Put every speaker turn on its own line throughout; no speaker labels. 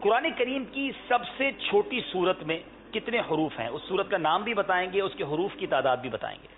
قرآن کریم کی سب سے چھوٹی سورت میں کتنے حروف ہیں؟ اس سورت کا نام بھی بتائیں گے، اس کے حروف کی تعداد بھی بتائیں گے۔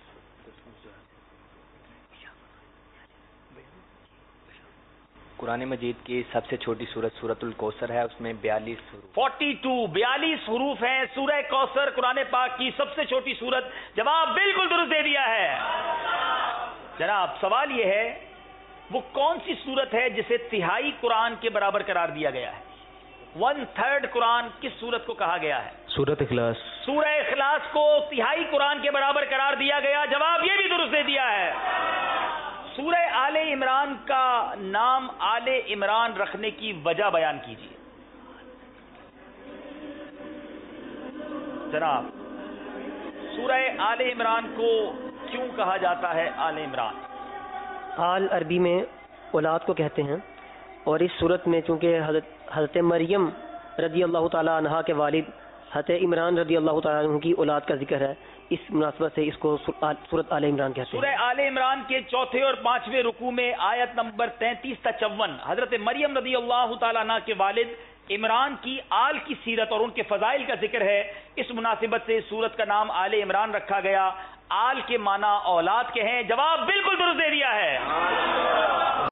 قرآن مجید کی سب سے چھوٹی سورت سورۃ الکوثر ہے، اس میں 42 حروف
42 حروف ہیں سورہ کوثر قرآن پاک کی سب سے چھوٹی سورت۔ جواب بالکل درست دے دیا ہے جناب۔ سوال یہ ہے وہ کون سی سورت ہے جسے تہائی قرآن کے برابر قرار دیا گیا ہے؟ 1/3 قرآن کس سورت کو کہا گیا ہے؟
سورۃ اخلاص۔
سورہ اخلاص کو تہائی قرآن کے برابر قرار دیا گیا، جواب یہ بھی درست دے دیا ہے۔ سورہ آل عمران کا نام آل عمران رکھنے کی وجہ بیان کیجیے جناب۔ سورہ آل عمران کو کیوں کہا جاتا ہے آل عمران؟
آل عربی میں اولاد کو کہتے ہیں، اور اس صورت میں چونکہ حضرت مریم رضی اللہ تعالیٰ عنہا کے والد حضرت عمران رضی اللہ تعالیٰ عنہ کی اولاد کا ذکر ہے، اس مناسبت سے اس کو سورۃ آل عمران کہتے ہیں۔
سورہ آل عمران کے 4 اور 5 رکوع میں آیت نمبر 33 تا 54 حضرت مریم رضی اللہ تعالیٰ عنہ کے والد عمران کی آل کی سیرت اور ان کے فضائل کا ذکر ہے، اس مناسبت سے سورت کا نام آل عمران رکھا گیا۔ آل کے معنی اولاد کے ہیں، جواب بالکل درست دے دیا ہے۔